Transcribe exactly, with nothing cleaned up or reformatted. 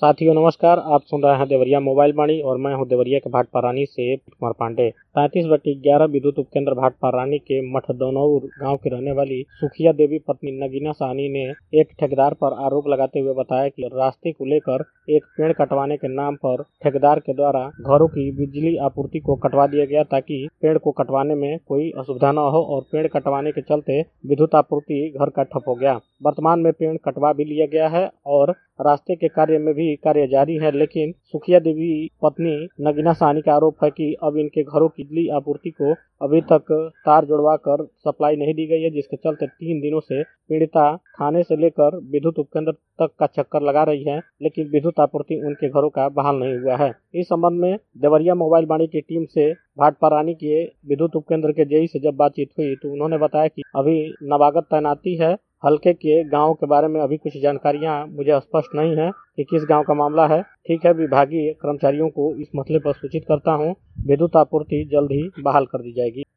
साथियों नमस्कार। आप सुन रहे हैं देवरिया मोबाइल वाणी और मैं हूं देवरिया के भाट पारानी से कुमार पांडे। पैंतीस बट्टी ग्यारह विद्युत उपकेंद्र भाट पारानी के मठदनौर गांव की रहने वाली सुखिया देवी पत्नी नगीना साहनी ने एक ठेकेदार पर आरोप लगाते हुए बताया कि रास्ते को लेकर एक पेड़ कटवाने के नाम पर ठेकेदार के द्वारा घरों की बिजली आपूर्ति को कटवा दिया गया ताकि पेड़ को कटवाने में कोई असुविधा न हो, और पेड़ कटवाने के चलते विद्युत आपूर्ति घर का ठप हो गया। वर्तमान में पेड़ कटवा भी लिया गया है और रास्ते के कार्य में भी कार्य जारी है, लेकिन सुखिया देवी पत्नी नगीना साहनी का आरोप है कि अब इनके घरों की बिजली आपूर्ति को अभी तक तार जुड़वा कर सप्लाई नहीं दी गई है, जिसके चलते तीन दिनों से पीड़िता थाने से लेकर विद्युत उपकेंद्र तक का चक्कर लगा रही है, लेकिन विद्युत आपूर्ति उनके घरों का बहाल नहीं हुआ है। इस संबंध में देवरिया मोबाइल वाणी की टीम से भाट पारानी के विद्युत उपकेंद्र के जेई से जब बातचीत हुई तो उन्होंने बताया कि अभी नवागत तैनाती है। हल्के के गांव के बारे में अभी कुछ जानकारियां मुझे स्पष्ट नहीं है कि किस गांव का मामला है। ठीक है, विभागीय कर्मचारियों को इस मसले पर सूचित करता हूं। विद्युत आपूर्ति जल्द ही बहाल कर दी जाएगी।